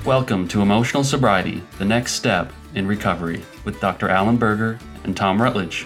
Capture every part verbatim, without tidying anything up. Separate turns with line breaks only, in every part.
Welcome to Emotional Sobriety, the next step in recovery, with Doctor Alan Berger and Tom Rutledge.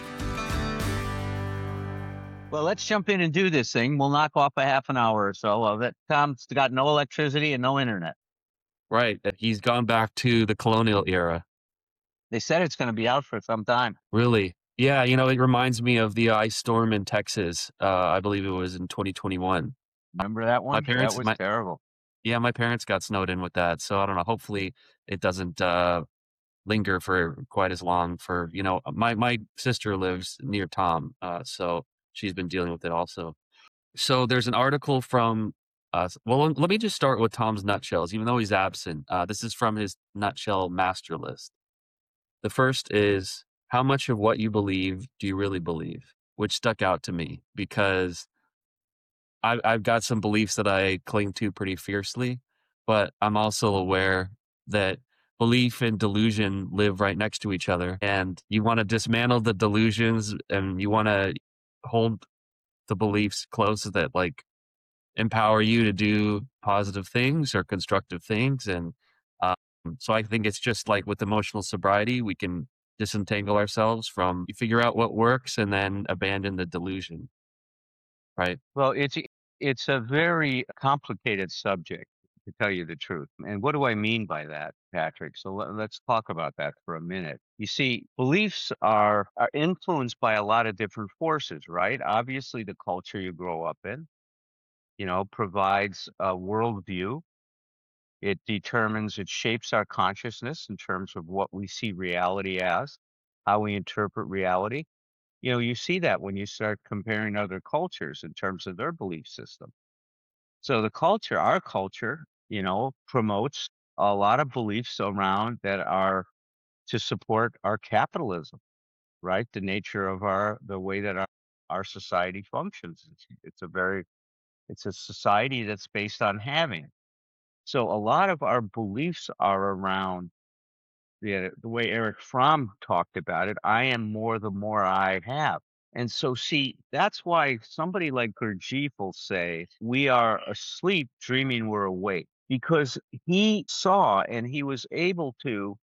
Well, let's jump in and do this thing. We'll knock off a half an hour or so of it. Tom's got no electricity and no internet.
Right. He's gone back to the colonial era.
They said it's going to be out for some time.
Really? Yeah. You know, it reminds me of the ice storm in Texas. Uh, I believe it was in twenty twenty-one.
Remember that one?
My parents,
that was
my,
terrible.
Yeah, my parents got snowed in with that. So I don't know. Hopefully it doesn't uh, linger for quite as long for, you know, my, my sister lives near Tom. Uh, so she's been dealing with it also. So there's an article from, uh, well, let me just start with Tom's nutshells, even though he's absent. Uh, this is from his nutshell master list. The first is, how much of what you believe do you really believe? Which stuck out to me because I, I've got some beliefs that I cling to pretty fiercely, but I'm also aware that belief and delusion live right next to each other. And you want to dismantle the delusions and you want to hold the beliefs close that like empower you to do positive things or constructive things. And um, so I think it's just like with emotional sobriety, we can disentangle ourselves from, figure out what works and then abandon the delusion. Right.
Well, it's it's a very complicated subject, to tell you the truth. And what do I mean by that, Patrick? So let, let's talk about that for a minute. You see, beliefs are are influenced by a lot of different forces, right? Obviously, the culture you grow up in, you know, provides a worldview. It determines, it shapes our consciousness in terms of what we see reality as, how we interpret reality. You know, you see that when you start comparing other cultures in terms of their belief system. So the culture, our culture, you know, promotes a lot of beliefs around that are to support our capitalism, right? The nature of our, the way that our, our society functions. It's, it's a very, it's a society that's based on having. So a lot of our beliefs are around the, the way Eric Fromm talked about it. I am more the more I have. And so, see, that's why somebody like Gurdjieff will say, we are asleep dreaming we're awake, because he saw and he was able to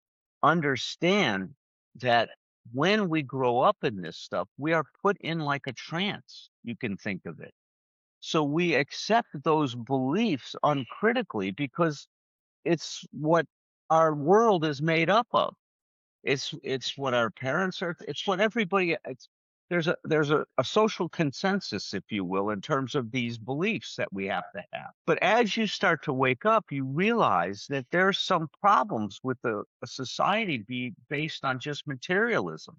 understand that when we grow up in this stuff, we are put in like a trance, you can think of it. So we accept those beliefs uncritically because it's what our world is made up of. It's it's what our parents are. It's what everybody. It's there's a there's a, a social consensus, if you will, in terms of these beliefs that we have to have. But as you start to wake up, you realize that there's some problems with a, a society be based on just materialism.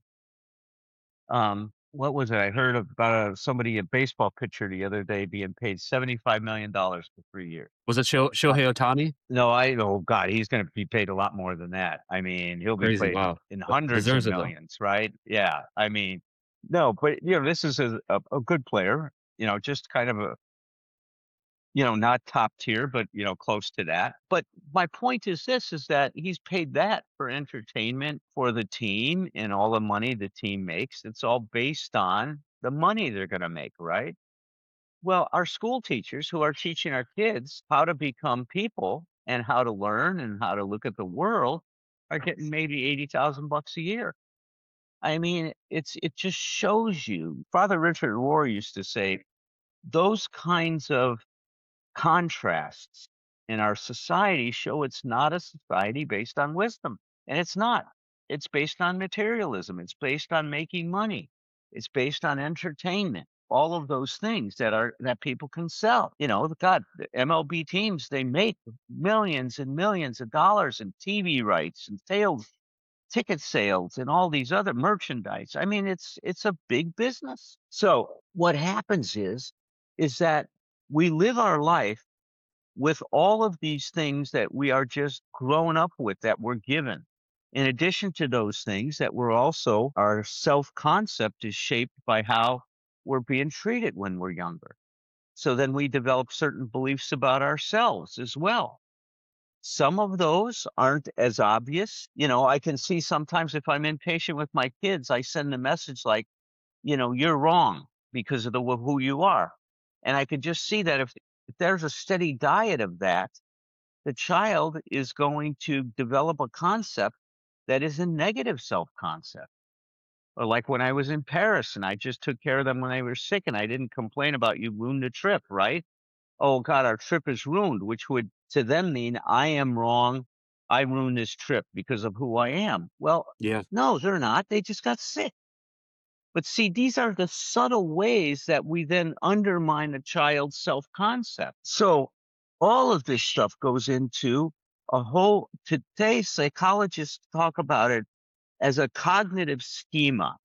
Um, what was it? I heard about uh, somebody, a baseball pitcher, the other day being paid seventy-five million dollars for three years.
Was it Sho- Shohei Ohtani?
No, I oh God, he's going to be paid a lot more than that. I mean, he'll be
Crazy.
paid
Wow.
in hundreds of
Deserves it though.
millions, right? Yeah. I mean, no, but you know, this is a, a, a good player, you know, just kind of a, you know, not top tier, but you know, close to that. But my point is this, is that he's paid that for entertainment for the team and all the money the team makes. It's all based on the money they're going to make, right? Well, our school teachers who are teaching our kids how to become people and how to learn and how to look at the world are getting maybe eighty thousand bucks a year. I mean, it's it just shows you. Father Richard Rohr used to say those kinds of contrasts in our society show it's not a society based on wisdom. And it's not. It's based on materialism. It's based on making money. It's based on entertainment. All of those things that are that people can sell. You know, God, the M L B teams, they make millions and millions of dollars in T V rights and sales, ticket sales, and all these other merchandise. I mean, it's it's a big business. So what happens is is that we live our life with all of these things that we are just grown up with, that we're given. In addition to those things, that we're also, our self-concept is shaped by how we're being treated when we're younger. So then we develop certain beliefs about ourselves as well. Some of those aren't as obvious. You know, I can see sometimes if I'm impatient with my kids, I send a message like, you know, you're wrong because of the who you are. And I could just see that if if there's a steady diet of that, the child is going to develop a concept that is a negative self concept. Or like when I was in Paris and I just took care of them when they were sick and I didn't complain about you ruined the trip, right? Oh God, our trip is ruined, which would to them mean I am wrong. I ruined this trip because of who I am. Well,
Yeah.
no, they're not. They just got sick. But see, these are the subtle ways that we then undermine a child's self concept. So all of this stuff goes into a whole, today psychologists talk about it as a cognitive schema,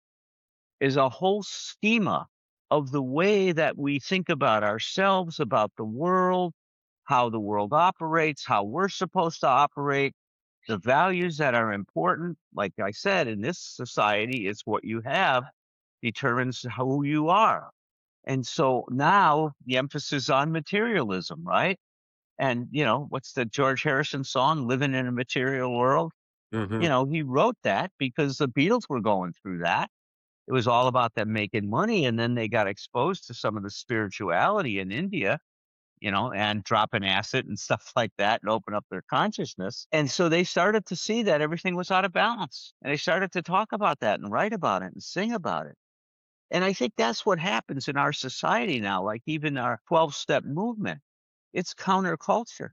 is a whole schema of the way that we think about ourselves, about the world, how the world operates, how we're supposed to operate, the values that are important. Like I said, in this society, it's what you have determines who you are. And so now the emphasis on materialism, right? And, you know, what's the George Harrison song, Living in a Material World?
Hmm.
You know, he wrote that because the Beatles were going through that. It was all about them making money. And then they got exposed to some of the spirituality in India, you know, and dropping acid and stuff like that and open up their consciousness. And so they started to see that everything was out of balance. And they started to talk about that and write about it and sing about it. And I think that's what happens in our society now, like even our twelve step movement. It's counterculture.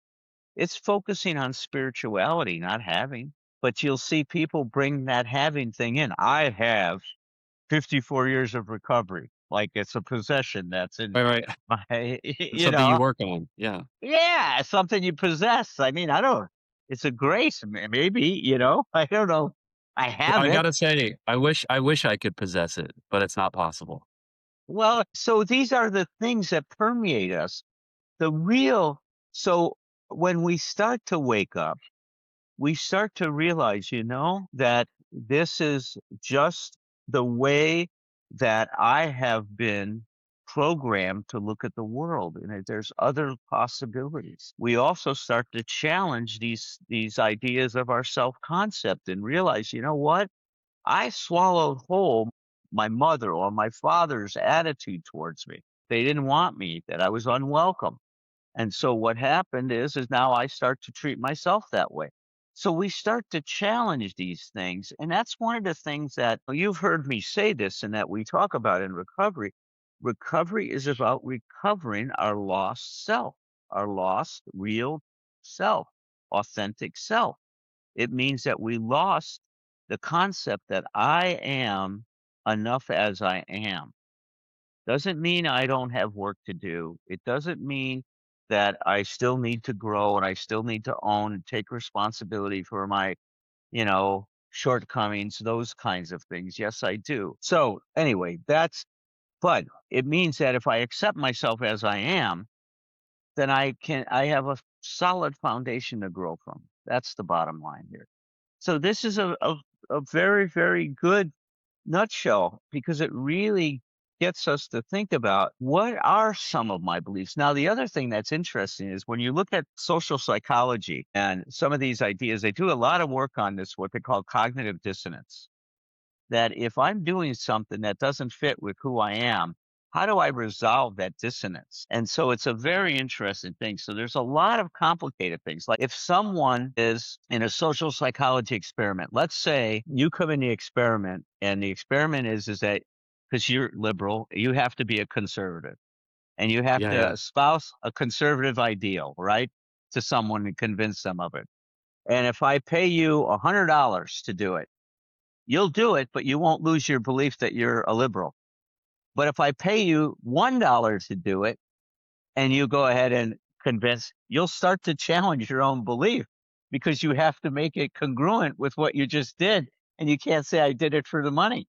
It's focusing on spirituality, not having. But you'll see people bring that having thing in. I have fifty-four years of recovery, like it's a possession that's in
Right, right.
my,
It's
you
something you
know,
work on. Yeah.
yeah, it's something you possess. I mean, I don't, it's a grace, m- maybe, you know, I don't know. I
Yeah,
have
I
it.
gotta say, I wish I wish I could possess it, but it's not possible.
Well, so these are the things that permeate us. The real, so when we start to wake up, we start to realize, you know, that this is just the way that I have been programmed to look at the world, and that there's other possibilities. We also start to challenge these these ideas of our self-concept and realize, you know what? I swallowed whole my mother or my father's attitude towards me. They didn't want me, that I was unwelcome. And so what happened is is now I start to treat myself that way. So we start to challenge these things. And that's one of the things that well, you've heard me say this and that we talk about in recovery. Recovery is about recovering our lost self, our lost real self, authentic self. It means that we lost the concept that I am enough as I am. Doesn't mean I don't have work to do. It doesn't mean that I still need to grow and I still need to own and take responsibility for my, you know, shortcomings, those kinds of things. Yes, I do. So anyway, that's, but it means that if I accept myself as I am, then I can, I have a solid foundation to grow from. That's the bottom line here. So this is a, a, a very, very good nutshell because it really gets us to think about what are some of my beliefs. Now, the other thing that's interesting is when you look at social psychology and some of these ideas, they do a lot of work on this, what they call cognitive dissonance. That if I'm doing something that doesn't fit with who I am, how do I resolve that dissonance? And so it's a very interesting thing. So there's a lot of complicated things. Like if someone is in a social psychology experiment, let's say you come in the experiment and the experiment is, is that because you're liberal, you have to be a conservative and you have
Yeah,
to
yeah.
espouse a conservative ideal, right? To someone and convince them of it. And if I pay you a hundred dollars to do it, you'll do it, but you won't lose your belief that you're a liberal. But if I pay you one dollar to do it and you go ahead and convince, you'll start to challenge your own belief because you have to make it congruent with what you just did. And you can't say, I did it for the money.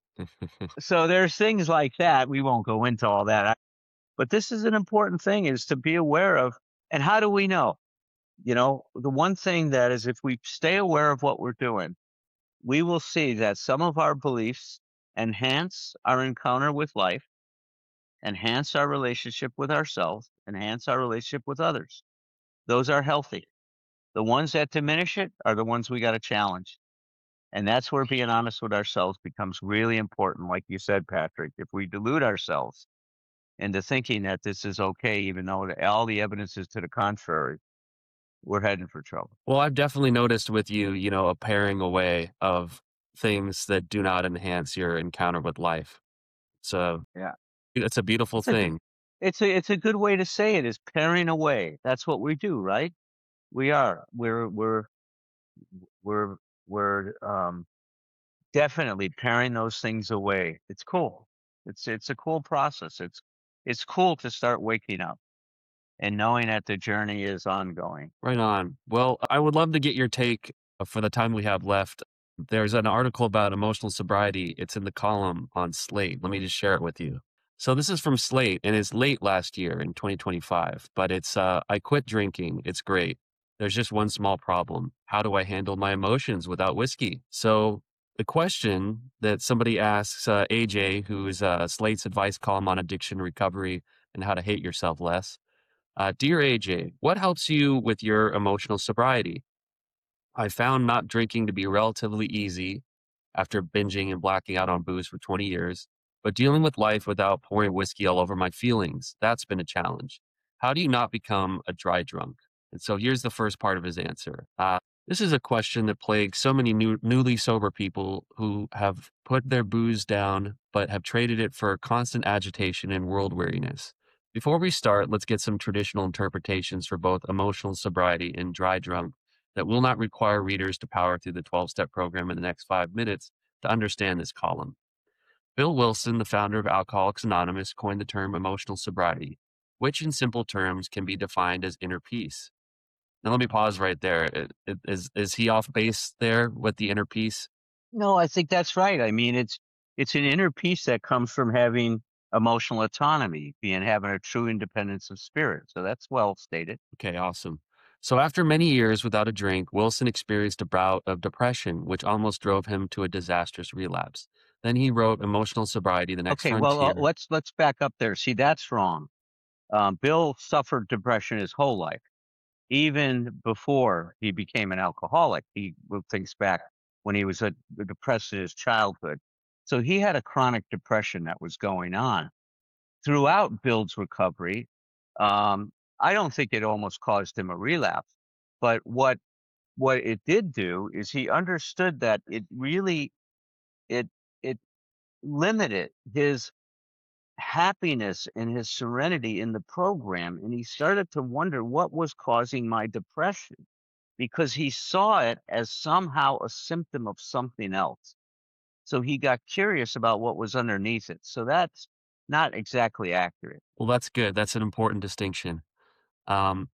So there's things like that. We won't go into all that. But this is an important thing is to be aware of. And how do we know? You know, the one thing that is if we stay aware of what we're doing, we will see that some of our beliefs enhance our encounter with life, enhance our relationship with ourselves, enhance our relationship with others. Those are healthy. The ones that diminish it are the ones we got to challenge. And that's where being honest with ourselves becomes really important. Like you said, Patrick, if we delude ourselves into thinking that this is okay, even though all the evidence is to the contrary, we're heading for trouble.
Well, I've definitely noticed with you, you know, a paring away of things that do not enhance your encounter with life. So
Yeah.
it's a beautiful
It's a good
thing.
it's a it's a good way to say it is paring away. That's what we do, right? We are. We're we're we're we're um definitely paring those things away. It's cool. It's it's a cool process. It's it's cool to start waking up and knowing that the journey is ongoing.
Right on. Well, I would love to get your take uh, for the time we have left. There's an article about emotional sobriety. It's in the column on Slate. Let me just share it with you. So this is from Slate, and it's late last year in twenty twenty-five, but it's uh, I quit drinking. It's great. There's just one small problem. How do I handle my emotions without whiskey? So the question that somebody asks uh, A J, who's uh, Slate's advice column on addiction recovery and how to hate yourself less. Uh, Dear A J, what helps you with your emotional sobriety? I found not drinking to be relatively easy after binging and blacking out on booze for twenty years, but dealing with life without pouring whiskey all over my feelings, that's been a challenge. How do you not become a dry drunk? And so here's the first part of his answer. Uh, this is a question that plagues so many new, newly sober people who have put their booze down but have traded it for constant agitation and world weariness. Before we start, let's get some traditional interpretations for both emotional sobriety and dry drunk that will not require readers to power through the twelve step program in the next five minutes to understand this column. Bill Wilson, the founder of Alcoholics Anonymous, coined the term emotional sobriety, which in simple terms can be defined as inner peace. Now, let me pause right there. It- it- Is, is he off base there with the inner peace?
No, I think that's right. I mean, it's it's an inner peace that comes from having emotional autonomy, being having a true independence of spirit. So that's well stated.
Okay, awesome. So, after many years without a drink, Wilson experienced a bout of depression, which almost drove him to a disastrous relapse. Then he wrote Emotional Sobriety, The Next
Okay, well, uh,
Frontier.
let's let's back up there. See, that's wrong. Um, Bill suffered depression his whole life, even before he became an alcoholic. He well, thinks back when he was uh, depressed in his childhood. So he had a chronic depression that was going on throughout Bill's recovery. Um, I don't think it almost caused him a relapse, but what what it did do is he understood that it really it it limited his happiness and his serenity in the program, and he started to wonder what was causing my depression because he saw it as somehow a symptom of something else. So he got curious about what was underneath it. So that's not exactly accurate.
Well, that's good. That's an important distinction. Um,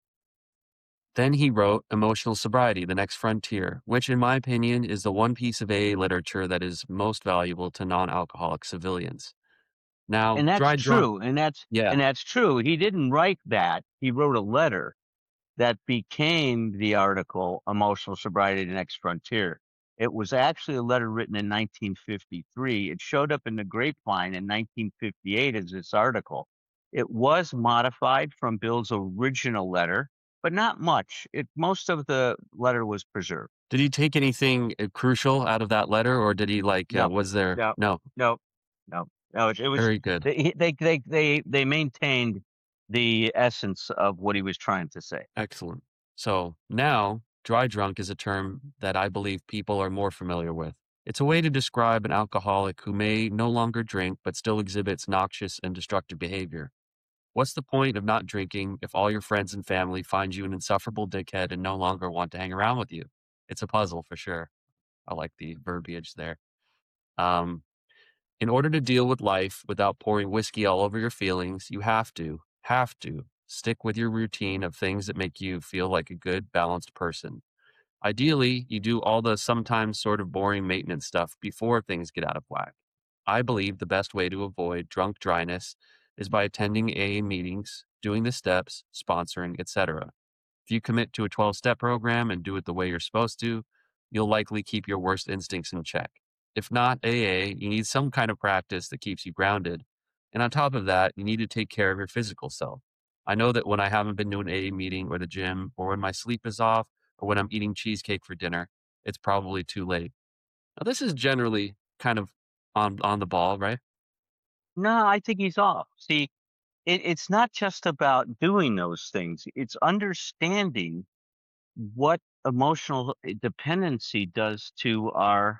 then he wrote Emotional Sobriety, The Next Frontier, which, in my opinion, is the one piece of A A literature that is most valuable to non alcoholic civilians. Now,
And that's
dry drunk,
true. And that's
yeah,
and that's true. He didn't write that. He wrote a letter that became the article Emotional Sobriety: The Next Frontier. It was actually a letter written in nineteen fifty-three. It showed up in the Grapevine in nineteen fifty-eight as this article. It was modified from Bill's original letter, but not much. It most of the letter was preserved.
did he take anything uh, crucial out of that letter, or did he like, uh,
No,
was there?
no,
No,
no, no, no. It, it was
very good.
they, they they they they maintained the essence of what he was trying to say.
Excellent. So now, dry drunk is a term that I believe people are more familiar with. It's a way to describe an alcoholic who may no longer drink but still exhibits noxious and destructive behavior. What's the point of not drinking if all your friends and family find you an insufferable dickhead and no longer want to hang around with you? It's a puzzle for sure. I like the verbiage there. Um, in order to deal with life without pouring whiskey all over your feelings, you have to, have to stick with your routine of things that make you feel like a good, balanced person. Ideally, you do all the sometimes sort of boring maintenance stuff before things get out of whack. I believe the best way to avoid drunk dryness is by attending A A meetings, doing the steps, sponsoring, et cetera. If you commit to a twelve step program and do it the way you're supposed to, you'll likely keep your worst instincts in check. If not A A, you need some kind of practice that keeps you grounded. And on top of that, you need to take care of your physical self. I know that when I haven't been to an A A meeting or the gym, or when my sleep is off, or when I'm eating cheesecake for dinner, it's probably too late. Now, this is generally kind of on, on the ball, right?
No, I think he's off. See, it, it's not just about doing those things. It's understanding what emotional dependency does to our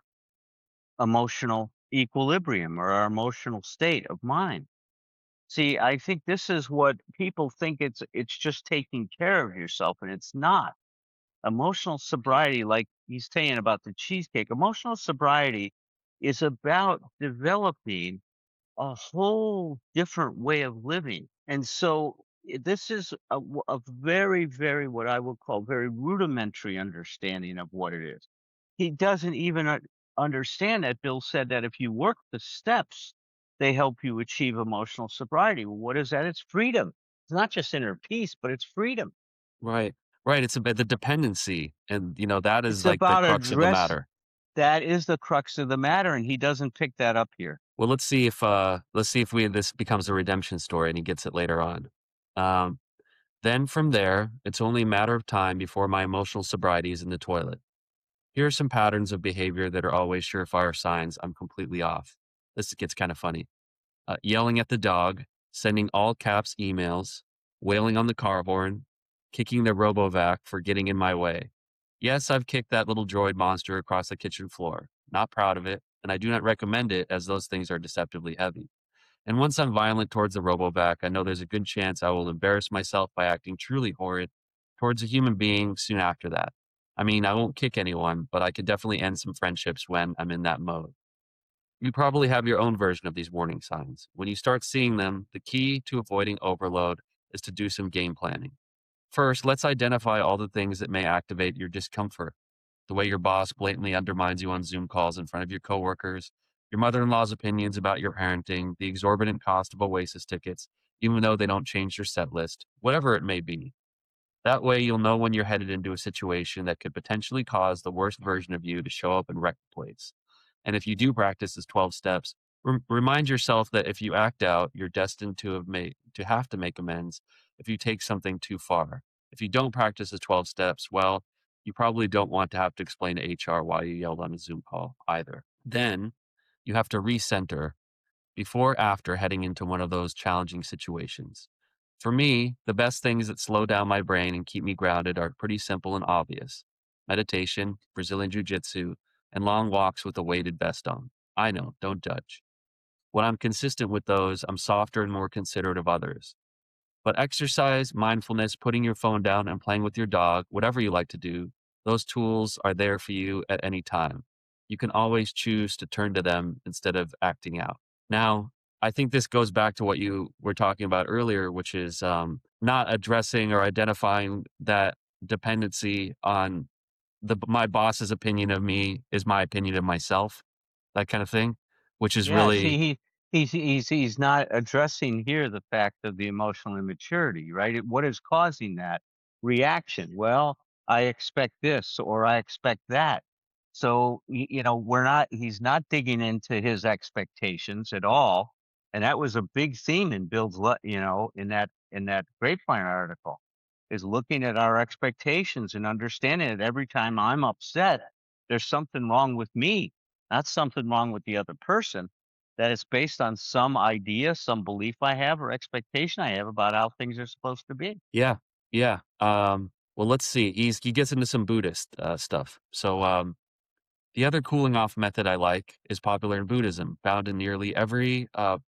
emotional equilibrium or our emotional state of mind. See, I think this is what people think it's it's just taking care of yourself, and it's not. Emotional sobriety, like he's saying about the cheesecake, emotional sobriety is about developing a whole different way of living. And so i- this is a, w- a very, very, what I would call very rudimentary understanding of what it is. He doesn't even un- understand that. Bill said that if you work the steps, they help you achieve emotional sobriety. Well, what is that? It's freedom. It's not just inner peace, but it's freedom.
Right. Right. It's about the dependency. And, you know, that is
It's
like the
about
crux of the
address.
matter.
That is the crux of the matter, and he doesn't pick that up here.
Well, let's see if uh let's see if we this becomes a redemption story and he gets it later on. Um, then from there, it's only a matter of time before my emotional sobriety is in the toilet. Here are some patterns of behavior that are always surefire signs I'm completely off. This gets kind of funny. Uh, yelling at the dog, sending all caps emails, wailing on the car horn, kicking the RoboVac for getting in my way. Yes, I've kicked that little droid monster across the kitchen floor. Not proud of it, and I do not recommend it as those things are deceptively heavy. And once I'm violent towards the RoboVac, I know there's a good chance I will embarrass myself by acting truly horrid towards a human being soon after that. I mean, I won't kick anyone, but I could definitely end some friendships when I'm in that mode. You probably have your own version of these warning signs. When you start seeing them, the key to avoiding overload is to do some game planning. First, let's identify all the things that may activate your discomfort. The way your boss blatantly undermines you on Zoom calls in front of your coworkers, your mother in law's opinions about your parenting, the exorbitant cost of Oasis tickets, even though they don't change your set list, whatever it may be. That way, you'll know when you're headed into a situation that could potentially cause the worst version of you to show up and wreck the place. And if you do practice this twelve steps, rem- remind yourself that if you act out, you're destined to have made to have to make amends if you take something too far. If you don't practice the twelve steps, well, you probably don't want to have to explain to H R why you yelled on a Zoom call either. Then you have to recenter before or after heading into one of those challenging situations. For me, the best things that slow down my brain and keep me grounded are pretty simple and obvious: meditation, Brazilian Jiu Jitsu, and long walks with a weighted vest on. I know, don't judge. When I'm consistent with those, I'm softer and more considerate of others. But exercise, mindfulness, putting your phone down, and playing with your dog, whatever you like to do, those tools are there for you at any time. You can always choose to turn to them instead of acting out. Now, I think this goes back to what you were talking about earlier, which is um, not addressing or identifying that dependency on the my boss's opinion of me is my opinion of myself, that kind of thing, which is
Yeah,
really
see, he he's he's he's not addressing here the fact of the emotional immaturity, right? It- What is causing that reaction? Well, I expect this or I expect that. So, y- you know, we're not, he's not digging into his expectations at all. And that was a big theme in Bill's, le- you know, in that, in that Grapevine article, is looking at our expectations and understanding that every time I'm upset, there's something wrong with me, not something wrong with the other person, that it's based on some idea, some belief I have or expectation I have about how things are supposed to be.
yeah, yeah. Um, well, let's see. He's he gets into some Buddhist uh, stuff. So um, the other cooling off method I like is popular in Buddhism, found in nearly every. Uh,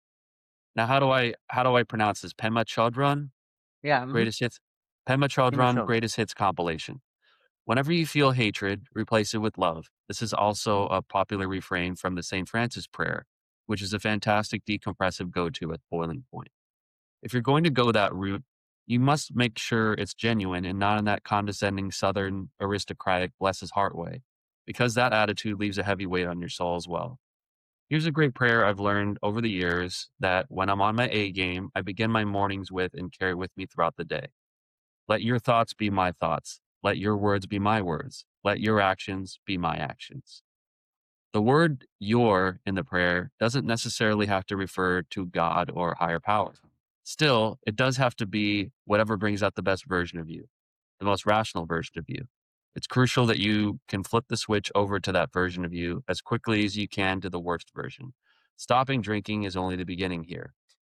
now, how do I how do I pronounce this? Pema Chodron,
Yeah. Mm-hmm.
greatest hits. Pema Chodron, greatest hits compilation. Whenever you feel hatred, replace it with love. This is also a popular refrain from the Saint Francis prayer, which is a fantastic decompressive go to at boiling point. If you're going to go that route, you must make sure it's genuine and not in that condescending Southern aristocratic bless his heart way, because that attitude leaves a heavy weight on your soul as well. Here's a great prayer I've learned over the years that when I'm on my A game, I begin my mornings with and carry with me throughout the day. Let your thoughts be my thoughts. Let your words be my words. Let your actions be my actions. The word your in the prayer doesn't necessarily have to refer to God or higher power. Still, it does have to be whatever brings out the best version of you, the most rational version of you. It's crucial that you can flip the switch over to that version of you as quickly as you can to the worst version. Stopping drinking is only the beginning here.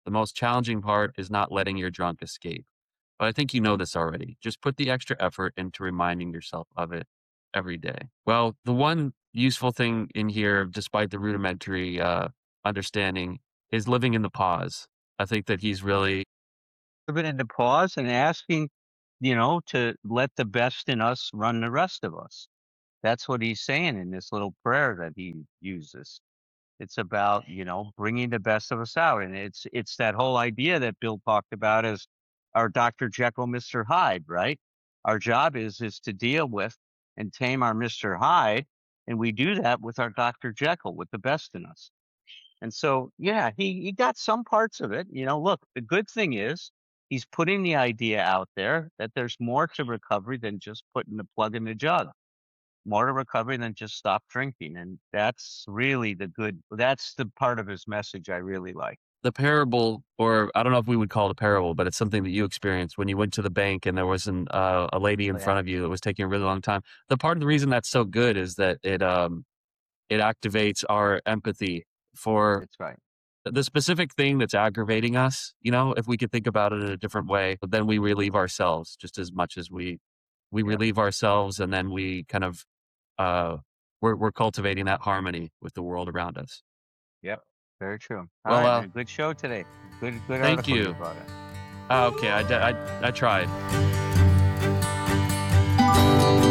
The most challenging part is not letting your drunk escape. But I think you know this already. Just put the extra effort into reminding yourself of it every day. Well, the one useful thing in here, despite the rudimentary uh, understanding, is living in the pause. I think that he's really
Living in the pause and asking, you know, to let the best in us run the rest of us. That's what he's saying in this little prayer that he uses. It's about, you know, bringing the best of us out. And it's it's that whole idea that Bill talked about as our Doctor Jekyll, Mister Hyde, right? Our job is is to deal with and tame our Mister Hyde, and we do that with our Doctor Jekyll, with the best in us. And so, yeah, he he got some parts of it. You know, look, the good thing is he's putting the idea out there that there's more to recovery than just putting the plug in the jug, more to recovery than just stop drinking. And that's really the good, that's the part of his message I really like.
the parable, or I don't know if we would call it a parable, but it's something that you experienced when you went to the bank and there was an, uh, a lady in
Oh, yeah.
front of you that was taking a really long time. The part of the reason that's so good is that it um it activates our empathy for
That's right.
the specific thing that's aggravating us. You know, if we could think about it in a different way, but then we relieve ourselves just as much as we we
Yep.
relieve ourselves, and then we kind of uh we're we're cultivating that harmony with the world around us.
Yep. Very true. All
Well,
right,
uh,
man. Good show today. Good, good
thank
article you
you.
brought in.
Uh, okay, I, d- I, I tried.